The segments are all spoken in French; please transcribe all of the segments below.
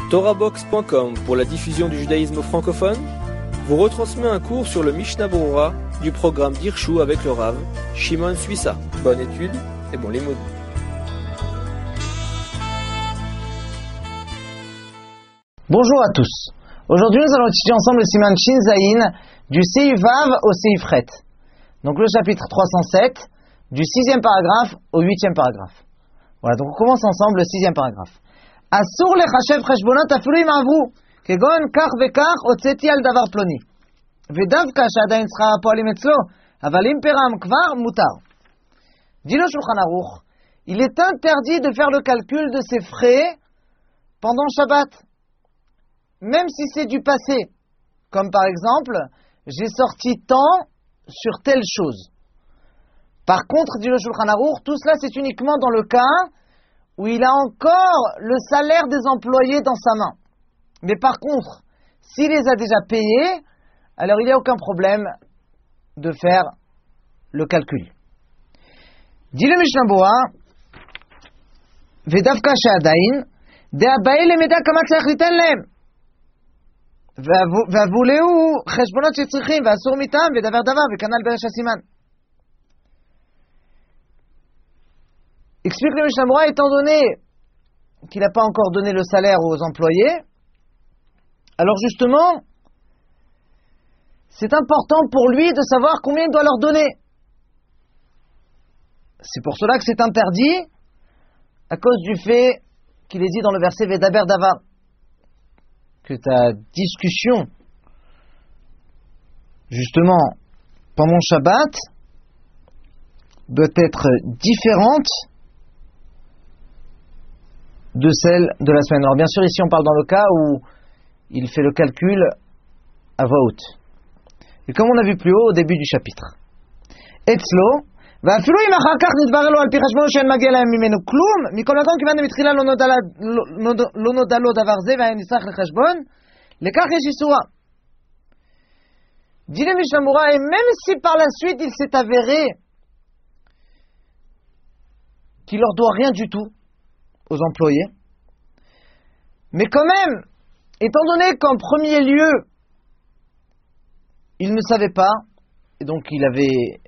TorahBox.com pour la diffusion du judaïsme francophone vous retransmet un cours sur le Mishnah Berurah du programme d'Hirshu avec le Rav Shimon Suissa. Bonne étude et bon limoud. Bonjour à tous. Aujourd'hui, nous allons étudier ensemble le Siman Shin Zayin du Seif Vav au Seif Chet. Donc le chapitre 307 du 6e paragraphe au 8e paragraphe. Voilà, donc on commence ensemble le 6e paragraphe. Asur lechashev cheshbonot afilu im avru kegon kach vekach hotzeti al davar ploni ודווקא שעדיין שכר הפועלים אצלו, אבל אם פירם כבר מותר. Dit le Shulchan Aruch, il est interdit de faire le calcul de ses frais pendant Shabbat, même si c'est du passé. Comme par exemple, j'ai sorti tant sur telle chose. Par contre, dit le Shulchan Aruch, tout cela c'est uniquement dans le cas où il a encore le salaire des employés dans sa main. Mais par contre, s'il les a déjà payés, alors il n'y a aucun problème de faire le calcul. Dit le Mishnah Berurah, ודווקא שעדיין, דהבאים למידע כמה צריך ליתן להם. והבולעו חשבונות שצריכים, ואסור מטעם, ודבר דבר, וכנ"ל בראש הסימן. Explique le Mishnah Berurah, étant donné qu'il n'a pas encore donné le salaire aux employés, alors justement, c'est important pour lui de savoir combien il doit leur donner. C'est pour cela que c'est interdit, à cause du fait qu'il est dit dans le verset Vedaber Davar, que ta discussion, justement, pendant Shabbat, doit être différente de celle de la semaine. Alors bien sûr, ici on parle dans le cas où il fait le calcul à voix haute. Et comme on a vu plus haut au début du chapitre. Etzlo, ואפילו אם אחר כך נתברר לו על פי חשבון שאין מגיע להם ממנו כלום, מכל מקום כיוון מתחילה לא נודע לו דבר זה והיה נסח לחשבון, לכך יש איסורה. Dit le Mishnah Berurah, et même si par la suite il s'est avéré qu'il leur doit rien du tout aux employés, mais quand même, étant donné qu'en premier lieu il ne savait pas, et donc il avait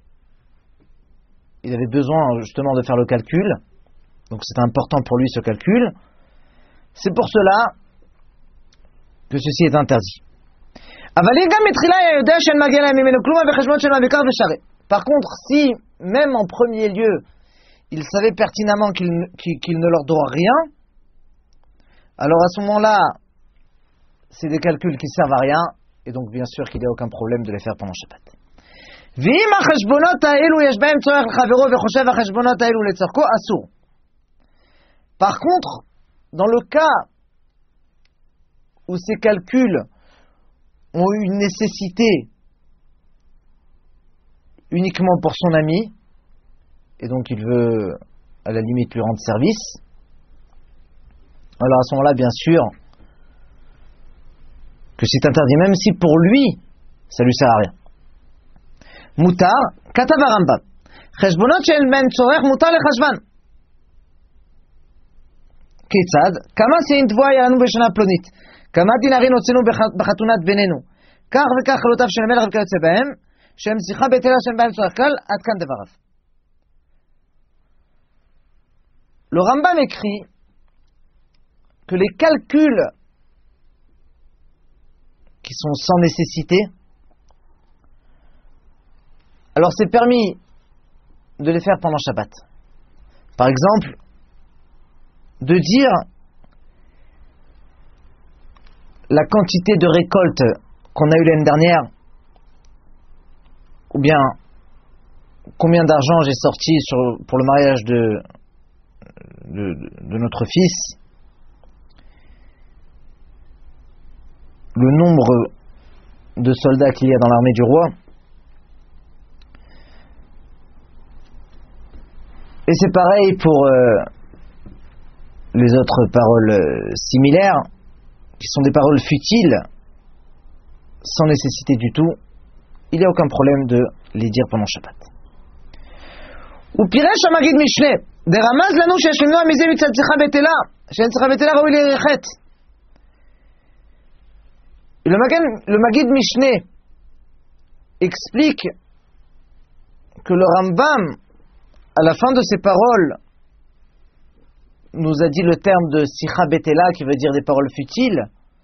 besoin justement de faire le calcul, donc c'est important pour lui ce calcul, c'est pour cela que ceci est interdit. Par contre, si même en premier lieu il savait pertinemment qu'il ne leur doit rien, alors à ce moment-là c'est des calculs qui servent à rien, et donc bien sûr qu'il n'y a aucun problème de les faire pendant Shabbat. ואם החשבונות האלו יש בהם צורך לחברו וחושב החשבונות האלו לצורכו, אסור. Par contre, dans le cas où ces calculs ont une nécessité uniquement pour son ami, et donc il veut à la limite lui rendre service, alors à ce moment-là, bien sûr, que c'est interdit, même si pour lui, ça lui sert à rien. מותר, כתב הרמב"ם, חשבונות שאין בהם צורך מותר לחשבן. כיצד? כמה סין תבואה היה לנו בשנה פלונית, כמה דינרים הוצאנו בחתונת בינינו, כך וכך חלותיו של המלך וכיוצא בהם, שהם שיחה בטלה שאין בהם צורך כלל, עד כאן דבריו. Le Rambam écrit que les calculs qui sont sans nécessité, alors c'est permis de les faire pendant Shabbat. Par exemple, de dire la quantité de récolte qu'on a eu l'année dernière, ou bien combien d'argent j'ai sorti pour le mariage de notre fils, le nombre de soldats qu'il y a dans l'armée du roi. Et c'est pareil pour les autres paroles similaires, qui sont des paroles futiles, sans nécessité du tout. Il n'y a aucun problème de les dire pendant Shabbat. ופירש המגיד משנה, דרמז לנו שיש למנוע מזה מצד שיחה בטלה, שאין שיחה בטלה ראוי להירחת. Le Maggid Mishneh explique que le Rambam, à la fin de ses paroles, nous a dit le terme de Sicha Betela, qui veut dire des paroles futiles,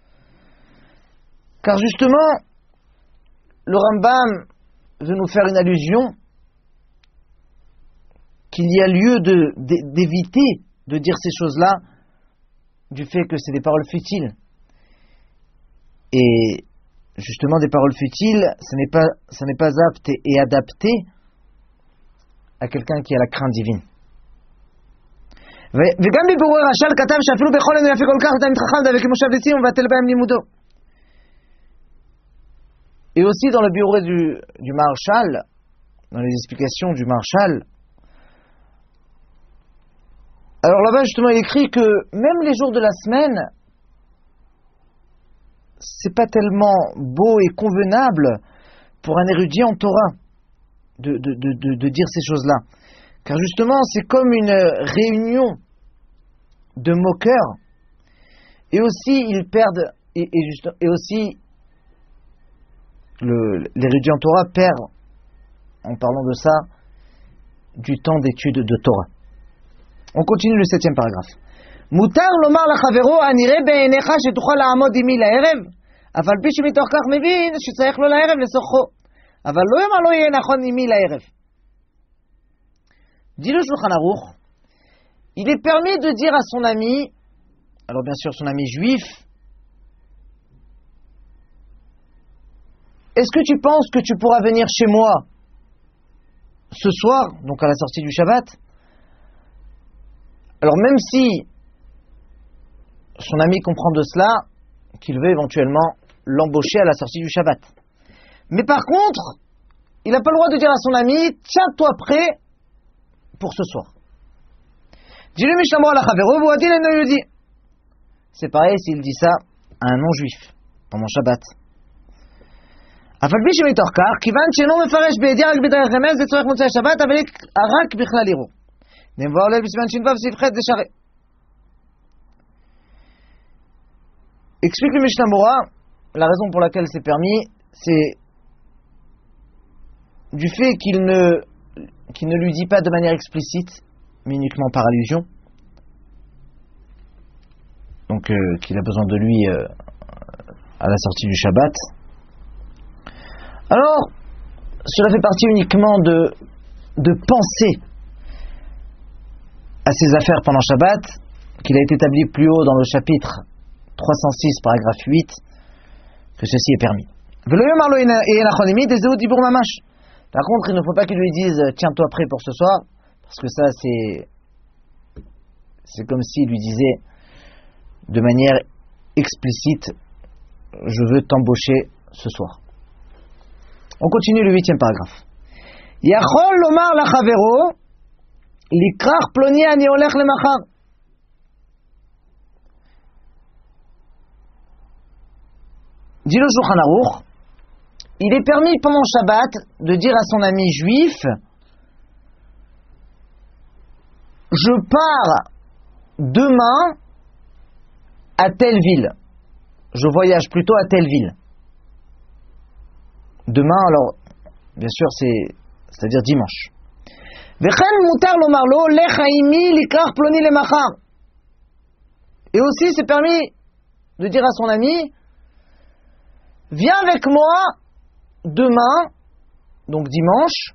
car justement, le Rambam veut nous faire une allusion qu'il y a lieu d'éviter de dire ces choses-là du fait que c'est des paroles futiles. Et justement, des paroles futiles, ce n'est pas apte et adapté à quelqu'un qui a la crainte divine. Et aussi dans le bureau du Maharshal, dans les explications du Maharshal, alors là-bas justement il écrit que même les jours de la semaine, c'est pas tellement beau et convenable pour un érudit en Torah de dire ces choses-là, car justement c'est comme une réunion de moqueurs, et aussi ils perdent et aussi l'érudit en Torah perd, en parlant de ça, du temps d'étude de Torah. On continue le 7e paragraphe. Mutar lomar lachavero anire be'enecha shetuchal la'amod imi la'erev, aval pi shemitoch kach mevin shetzarich lo la'erev lesocho, aval lo yomar lo yeh nachon imi la'erev. Dit le Shulchan Aruch, il est permis de dire à son ami, alors bien sûr son ami juif, est-ce que tu penses que tu pourras venir chez moi ce soir, donc à la sortie du Shabbat? Alors même si son ami comprend de cela, qu'il veut éventuellement l'embaucher à la sortie du Shabbat. Mais par contre, il n'a pas le droit de dire à son ami, tiens-toi prêt pour ce soir. Dis-le Mishnah la Chavero, vous a-t-il un yudi. C'est pareil s'il dit ça à un non-juif pendant Shabbat. Afal pi shemitoch kach, kivan she'eno mefaresh be'edia rak b'derech remez letzorech motzei Shabbat, אבל רק בכלל יראו. נבוא עולה בסימן ש"ו סעיף ח' זה שרת. Explique le Mishnah Mora, la raison pour laquelle c'est permis, c'est du fait qu'il ne lui dit pas de manière explicite, mais uniquement par allusion. Donc qu'il a besoin de lui à la sortie du Shabbat. Alors, cela fait partie uniquement de penser à ses affaires pendant Shabbat, qu'il a été établi plus haut dans le chapitre 306, paragraphe 8, que ceci est permis. Par contre, il ne faut pas qu'il lui dise tiens-toi prêt pour ce soir, parce que ça c'est comme s'il lui disait de manière explicite je veux t'embaucher ce soir. On continue le 8e paragraphe. Yachol lomar lachavero likrach ploni ani olech lemachar. Dit le Shulchan Aruch, il est permis pendant Shabbat de dire à son ami juif je pars demain à telle ville, je voyage plutôt à telle ville. Demain, alors, bien sûr, c'est-à-dire dimanche. Et aussi, c'est permis de dire à son ami viens avec moi demain, donc dimanche,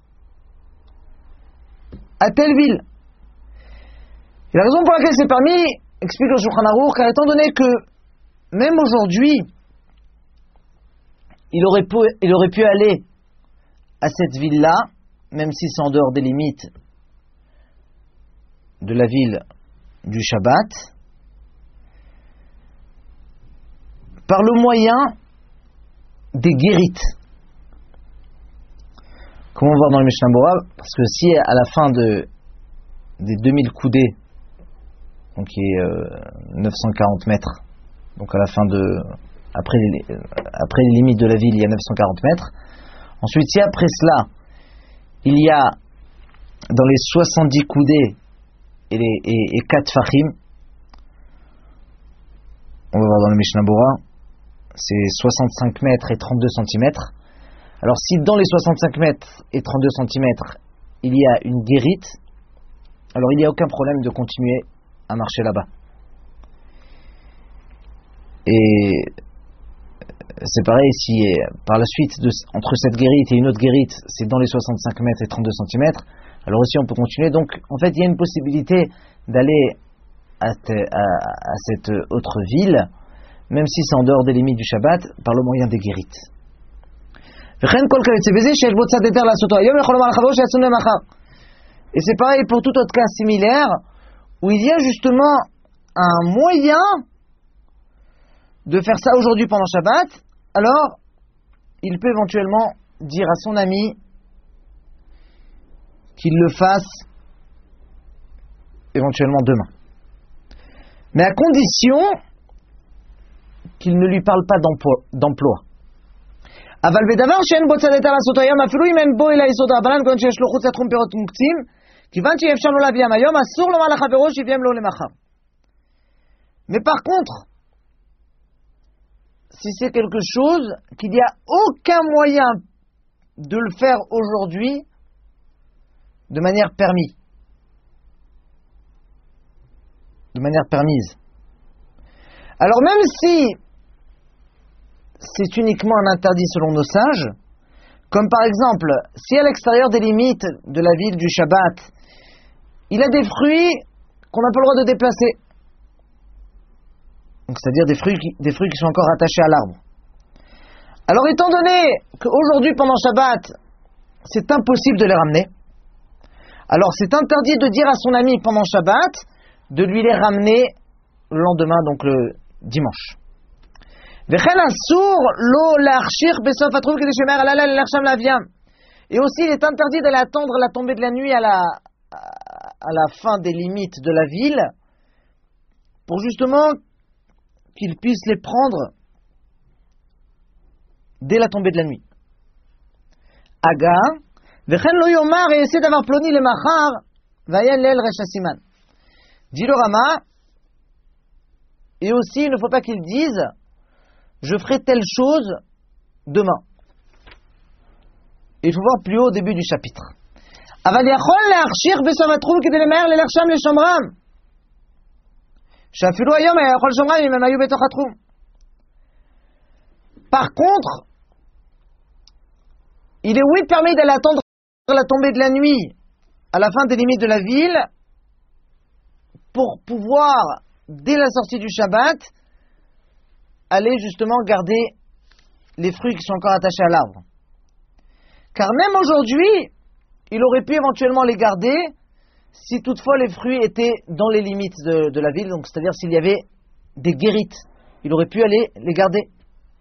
à telle ville. Et la raison pour laquelle c'est permis, explique le Shulchan Aruch, car étant donné que même aujourd'hui, il aurait pu aller à cette ville-là, même si c'est en dehors des limites de la ville du Shabbat, par le moyen des guérites. Comme on va voir dans le Mishnah Bora, parce que si à la fin des 2000 coudées, donc qui est 940 mètres, donc à la fin après les limites de la ville, il y a 940 mètres. Ensuite, si après cela, il y a dans les 70 coudées et 4 fachim, on va voir dans le Mishnah Bora, c'est 65 mètres et 32 centimètres. Alors si dans les 65 mètres et 32 centimètres, il y a une guérite, alors il n'y a aucun problème de continuer à marcher là-bas. Et c'est pareil si par la suite, entre cette guérite et une autre guérite, c'est dans les 65 mètres et 32 centimètres, alors aussi on peut continuer. Donc en fait il y a une possibilité d'aller à cette autre ville, même si c'est en dehors des limites du Shabbat, par le moyen des guérites. Et c'est pareil pour tout autre cas similaire, où il y a justement un moyen de faire ça aujourd'hui pendant Shabbat, alors il peut éventuellement dire à son ami qu'il le fasse éventuellement demain. Mais à condition qu'il ne lui parle pas d'emploi. אבל בדבר שאין בו צד היתר לעשות היום, אפילו אם אין בו אלא יסוד רבנן, כיוון שיש לו חוץ לתחום פירות מוקצים, כיוון שאי אפשר לו להביאם היום, אסור לומר לחברו שיביאם לו למחר. Mais par contre, si c'est quelque chose qu'il n'y a aucun moyen de le faire aujourd'hui de manière permise, alors même si c'est uniquement un interdit selon nos sages, comme par exemple, si à l'extérieur des limites de la ville du Shabbat, il a des fruits qu'on n'a pas le droit de déplacer, donc c'est-à-dire des fruits qui sont encore attachés à l'arbre. Alors étant donné qu'aujourd'hui pendant Shabbat, c'est impossible de les ramener, alors c'est interdit de dire à son ami pendant Shabbat de lui les ramener le lendemain, donc le dimanche. Et aussi, il est interdit d'aller attendre la tombée de la nuit à la fin des limites de la ville pour justement qu'il puisse les prendre dès la tombée de la nuit. Aga, et essaie d'avoir ploni le machar, vayen l'el reshasiman. Dit le Rama, et aussi il ne faut pas qu'ils disent je ferai telle chose demain. Il faut voir plus haut au début du chapitre. Par contre, il est oui permis d'aller attendre la tombée de la nuit à la fin des limites de la ville pour pouvoir, dès la sortie du Shabbat, aller justement garder les fruits qui sont encore attachés à l'arbre. Car même aujourd'hui, il aurait pu éventuellement les garder si toutefois les fruits étaient dans les limites de la ville, donc c'est-à-dire s'il y avait des guérites, il aurait pu aller les garder.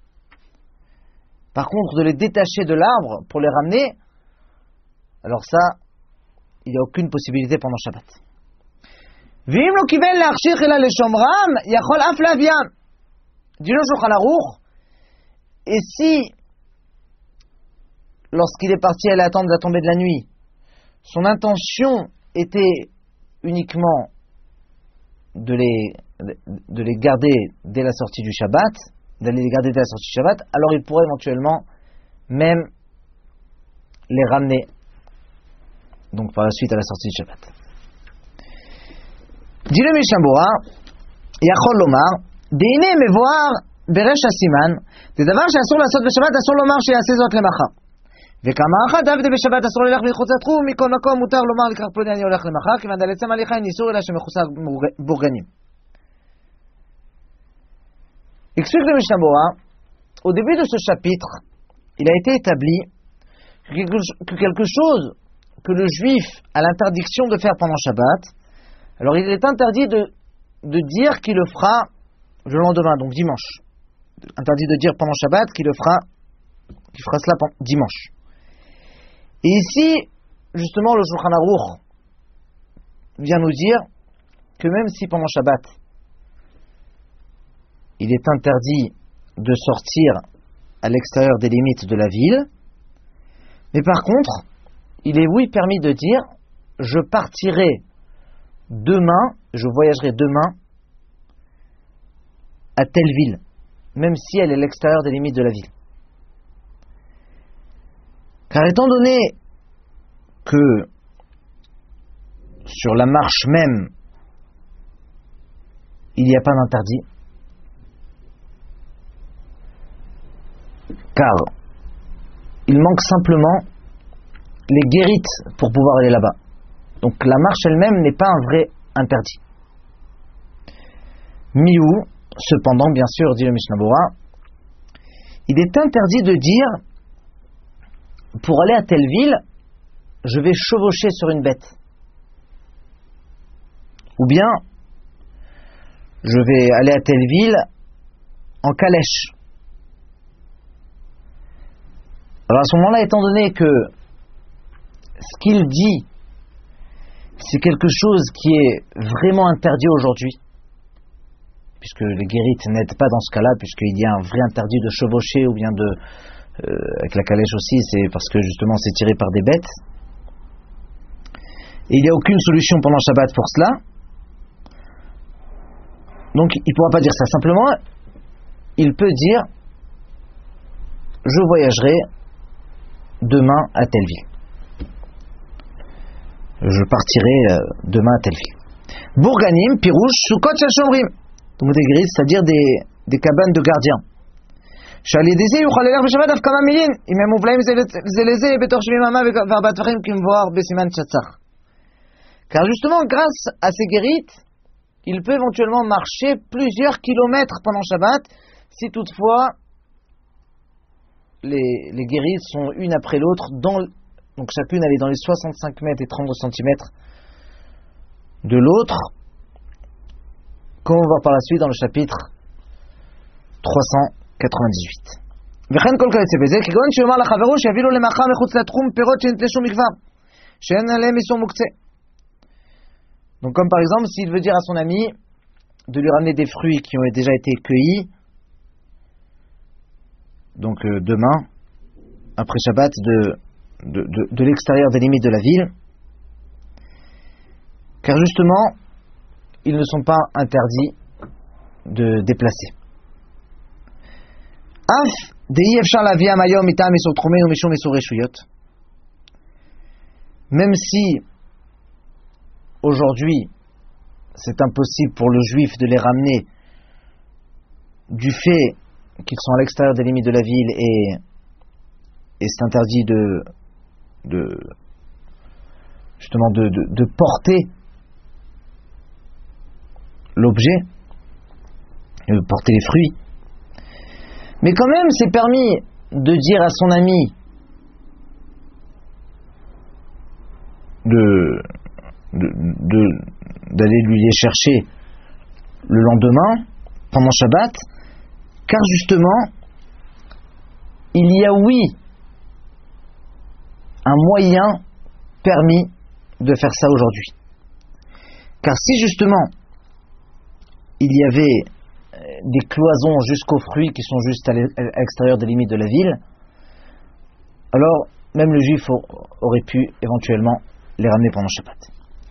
Par contre, de les détacher de l'arbre pour les ramener, alors ça, il n'y a aucune possibilité pendant Shabbat. Vim lo kiven l'archir ela le shomram, yachol af laviam. Dit le Shulchan Aruch, et si, lorsqu'il est parti aller attendre la tombée de la nuit, son intention était uniquement de les garder dès la sortie du Shabbat, alors il pourrait éventuellement même les ramener, donc par la suite à la sortie du Shabbat. Dit le Mishnah Berurah, Yachol lomar, Deine mevoar beresh hasiman, זה דבר שאסור לעשות בשבת, אסור לומר שיעשה זאת למחר. וכמה אחת עבדי בשבת אסור ללך מחוץ לתחום, מכל מקום מותר לומר לקראת פלוני אני הולך למחר, כיוון דלעצם הליכה אין איסור אלא שמחוסר בורגנים. Explique le Mishnah Berurah, au début de ce chapitre, il a été établi que quelque chose que le juif a l'interdiction de faire pendant Shabbat, alors il est interdit de dire qu'il le fera le lendemain, donc dimanche. Interdit de dire pendant Shabbat qu'il fera cela dimanche. Et ici, justement, le Shulchan Aruch vient nous dire que même si pendant Shabbat, il est interdit de sortir à l'extérieur des limites de la ville, mais par contre, il est oui permis de dire je partirai demain, je voyagerai demain à telle ville, même si elle est à l'extérieur des limites de la ville. Car étant donné que sur la marche même, il n'y a pas d'interdit, car il manque simplement les guérites pour pouvoir aller là-bas. Donc la marche elle-même n'est pas un vrai interdit. Miou, cependant, bien sûr, dit le Mishnah Bora, il est interdit de dire pour aller à telle ville, je vais chevaucher sur une bête. Ou bien, je vais aller à telle ville en calèche. Alors à ce moment-là, étant donné que ce qu'il dit, c'est quelque chose qui est vraiment interdit aujourd'hui, puisque les guérites n'aident pas dans ce cas-là, puisqu'il y a un vrai interdit de chevaucher ou bien avec la calèche aussi, c'est parce que justement c'est tiré par des bêtes. Et il n'y a aucune solution pendant Shabbat pour cela. Donc il ne pourra pas dire ça. Simplement, il peut dire je voyagerai demain à telle ville. Je partirai demain à telle ville. Bourganim, Pirouche, Soukot, Shomrim. Donc des grilles, c'est-à-dire des cabanes de gardiens. Car justement, grâce à ces guérites, il peut éventuellement marcher plusieurs kilomètres pendant Shabbat, si toutefois les guérites sont une après l'autre, donc chacune elle est dans les 65 mètres et 32 centimètres de l'autre, comme on va voir par la suite dans le chapitre 398. Donc comme par exemple s'il veut dire à son ami de lui ramener des fruits qui ont déjà été cueillis, donc demain après Shabbat de l'extérieur des limites de la ville, car justement ils ne sont pas interdits de déplacer. Même si aujourd'hui c'est impossible pour le juif de les ramener du fait qu'ils sont à l'extérieur des limites de la ville et c'est interdit de porter l'objet, de porter les fruits. Mais quand même, c'est permis de dire à son ami d'aller lui les chercher le lendemain, pendant Shabbat, car justement, il y a oui un moyen permis de faire ça aujourd'hui. Car si justement il y avait des cloisons jusqu'aux fruits qui sont juste à l'extérieur des limites de la ville, alors même le juif aurait pu éventuellement les ramener pendant Shabbat.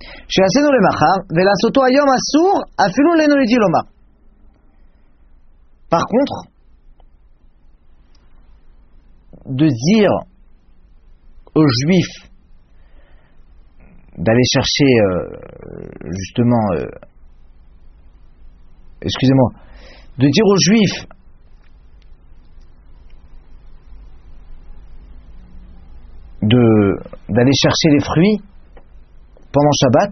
Par contre, de dire aux juifs d'aller chercher de dire aux juifs d'aller chercher les fruits pendant Shabbat,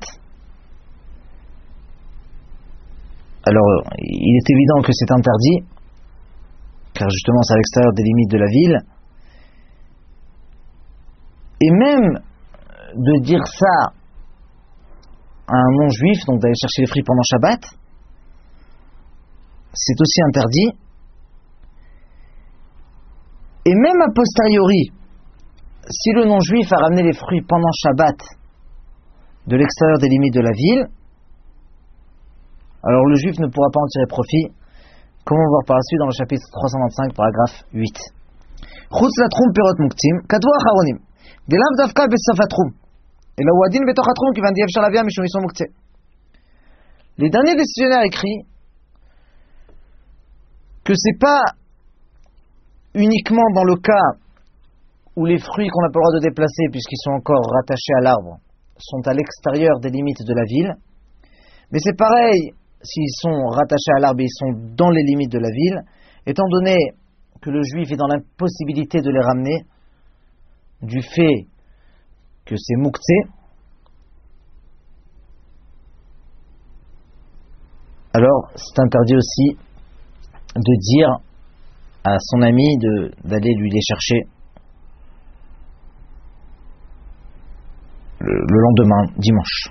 alors il est évident que c'est interdit, car justement c'est à l'extérieur des limites de la ville, et même de dire ça à un non-juif, donc d'aller chercher les fruits pendant Shabbat, c'est aussi interdit. Et même a posteriori, si le non-juif a ramené les fruits pendant Shabbat de l'extérieur des limites de la ville, alors le juif ne pourra pas en tirer profit, comme on va voir par la suite dans le chapitre 325, paragraphe 8. Chutz latrum pirot muktim, kadvu acharonim, delav davka besafatrum, ela hu adin betoch hatrum kivan diefshar lavia mishum iso muktzeh. Les derniers décisionnaires écrits que c'est pas uniquement dans le cas où les fruits qu'on n'a pas le droit de déplacer puisqu'ils sont encore rattachés à l'arbre sont à l'extérieur des limites de la ville, mais c'est pareil s'ils sont rattachés à l'arbre et ils sont dans les limites de la ville, étant donné que le juif est dans l'impossibilité de les ramener du fait que c'est mouktsé, alors c'est interdit aussi de dire à son ami d'aller lui les chercher le lendemain, dimanche.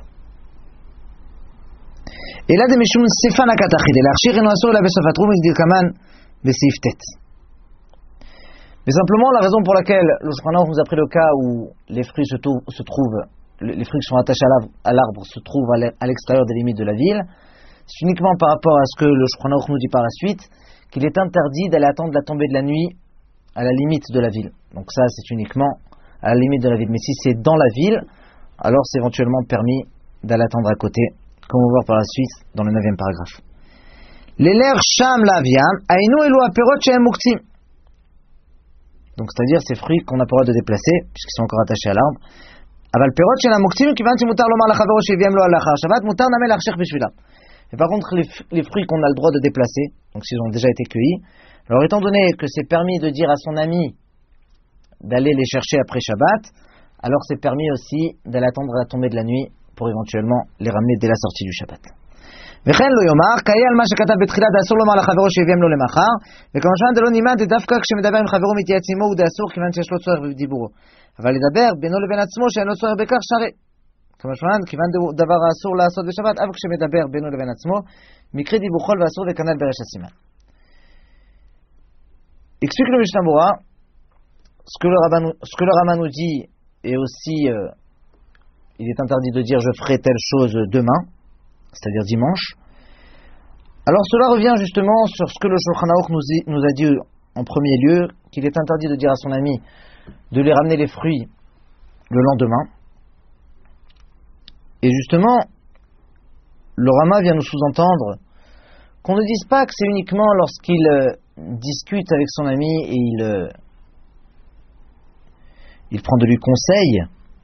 Et là, de Meshum Sefan Akatachid, et l'archir et noisson la Besafatrum, il dit Kaman, Besiftet. Mais simplement, la raison pour laquelle le Shulchan Aruch nous a pris le cas où les fruits se trouvent, les fruits qui sont attachés à l'arbre se trouvent à l'extérieur des limites de la ville, c'est uniquement par rapport à ce que le Shulchan Aruch nous dit par la suite, qu'il est interdit d'aller attendre la tombée de la nuit à la limite de la ville. Donc ça, c'est uniquement à la limite de la ville. Mais si c'est dans la ville, alors c'est éventuellement permis d'aller attendre à côté, comme on va voir par la suite dans le 9e paragraphe. L'élère sham laviam, aïnou elu aperot shehem muktim. Donc c'est-à-dire ces fruits qu'on n'a pas le droit de déplacer, puisqu'ils sont encore attachés à l'arbre. Aval perot shehem muktim, kivan si mutar lomar lachavero sheviem lo alachar shabbat, mutar namel archer bishvila. Et par contre, les fruits qu'on a le droit de déplacer, donc s'ils ont déjà été cueillis, alors étant donné que c'est permis de dire à son ami d'aller les chercher après Shabbat, alors c'est permis aussi d'aller attendre la tombée de la nuit pour éventuellement les ramener dès la sortie du Shabbat. וכן לא יאמר, קהי על מה שכתב בתחילה דאסור לומר לחברו שהביאם לו למחר, וכמשמע דלא נימד דווקא כשמדבר עם חברו מתייעץ עמו הוא דאסור כיוון שיש לו צורך בדיבורו. אבל לדבר בינו לבין עצמו שאין לו צורך בכך שרי. כמשמע כיוון דבר האסור לעשות בשבת, אף כשמדבר בינו לבין עצמו, מקרה דיווחול ואסור וכנ"ל בריש הסימן. Explique le Mishnah Berurah, ce que le Rama nous dit, et aussi il est interdit de dire je ferai telle chose demain, c'est-à-dire dimanche. Alors cela revient justement sur ce que le Shulchan Aruch nous a dit en premier lieu, qu'il est interdit de dire à son ami de lui ramener les fruits le lendemain. Et justement, le Rama vient nous sous-entendre qu'on ne dise pas que c'est uniquement lorsqu'il discute avec son ami et il prend de lui conseil.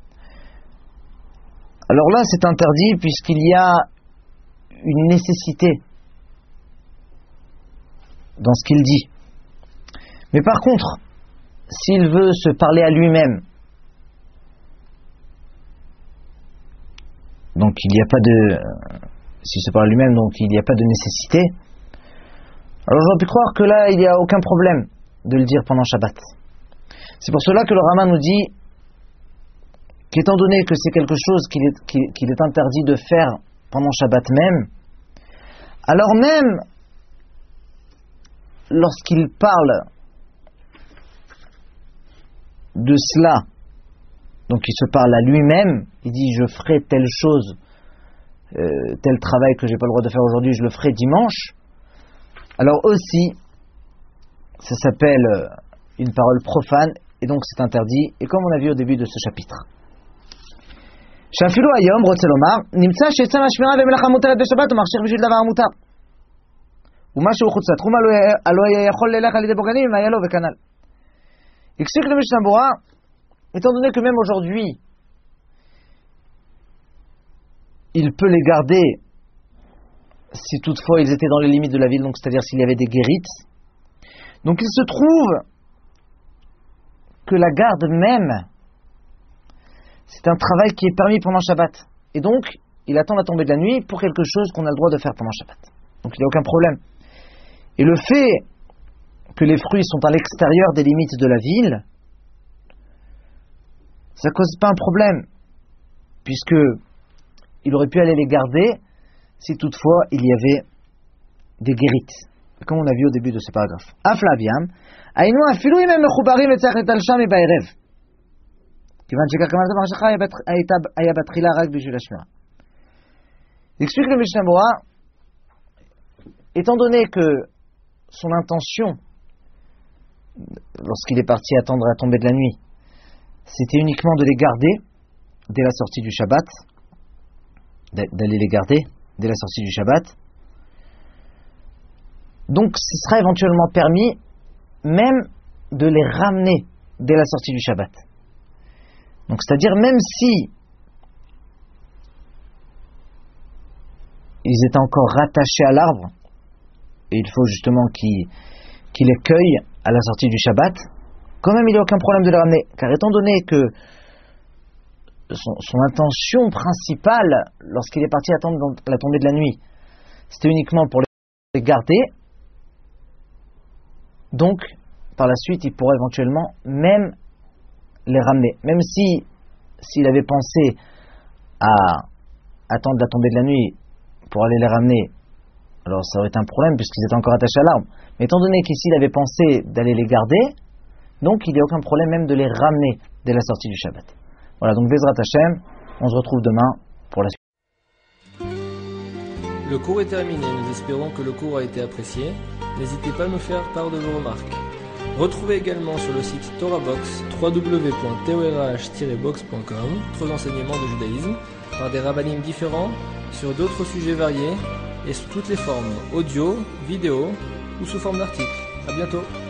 Alors là, c'est interdit puisqu'il y a une nécessité dans ce qu'il dit. Mais par contre, s'il veut se parler à lui-même, donc il n'y a pas de... S'il se parle à lui-même, donc il n'y a pas de nécessité, alors j'aurais pu croire que là, il n'y a aucun problème de le dire pendant Shabbat. C'est pour cela que le Rama nous dit qu'étant donné que c'est quelque chose qu'il est interdit de faire pendant Shabbat même, alors même lorsqu'il parle de cela, donc il se parle à lui-même, il dit je ferai telle chose, tel travail que j'ai pas le droit de faire aujourd'hui, je le ferai dimanche, alors aussi ça s'appelle une parole profane et donc c'est interdit, et comme on a vu au début de ce chapitre. שאפילו היום רוצה לומר, נמצא שיצא מהשמירה ומלאכה מותרת בשבת ומכשיר בשביל דבר מותר. ומה שהוא חוץ לתחום, הלא יכול ללך על ידי בוגנים אם היה לו וכנ"ל. Explique le Mishnah Berurah, étant donné que même aujourd'hui, il peut les garder si toutefois ils étaient dans les limites de la ville, donc c'est-à-dire s'il y avait des guérites. Donc il se trouve que la garde même, c'est un travail qui est permis pendant Shabbat. Et donc, il attend la tombée de la nuit pour quelque chose qu'on a le droit de faire pendant Shabbat. Donc il n'y a aucun problème. Et le fait que les fruits sont à l'extérieur des limites de la ville, ça ne cause pas un problème, puisque il aurait pu aller les garder si toutefois il y avait des guérites, comme on a vu au début de ce paragraphe. Aflaviam, aïnou afilou imem mechubarim et tzach et al-sham et ba'erev. Il explique le Mishnah Berurah, étant donné que son intention, lorsqu'il est parti attendre la tombée de la nuit, c'était uniquement de les garder dès la sortie du Shabbat, d'aller les garder dès la sortie du Shabbat, Donc ce sera éventuellement permis même de les ramener dès la sortie du Shabbat. Donc c'est-à-dire même si ils étaient encore rattachés à l'arbre, et il faut justement qu'il les cueille à la sortie du Shabbat, quand même il n'y a aucun problème de les ramener, car étant donné que son intention principale lorsqu'il est parti attendre la tombée de la nuit, c'était uniquement pour les garder, donc par la suite il pourra éventuellement même les ramener, même s'il avait pensé à attendre la tombée de la nuit pour aller les ramener, alors ça aurait été un problème puisqu'ils étaient encore attachés à l'arbre. Mais étant donné qu'ici il avait pensé d'aller les garder, donc il n'y a aucun problème même de les ramener dès la sortie du Shabbat. Voilà, donc Bezrat Hashem, on se retrouve demain pour la suite. Le cours est terminé, nous espérons que le cours a été apprécié. N'hésitez pas à nous faire part de vos remarques. Retrouvez également sur le site TorahBox www.torah-box.com d'autres enseignements de judaïsme par des rabbinim différents sur d'autres sujets variés et sous toutes les formes, audio, vidéo ou sous forme d'articles. À bientôt.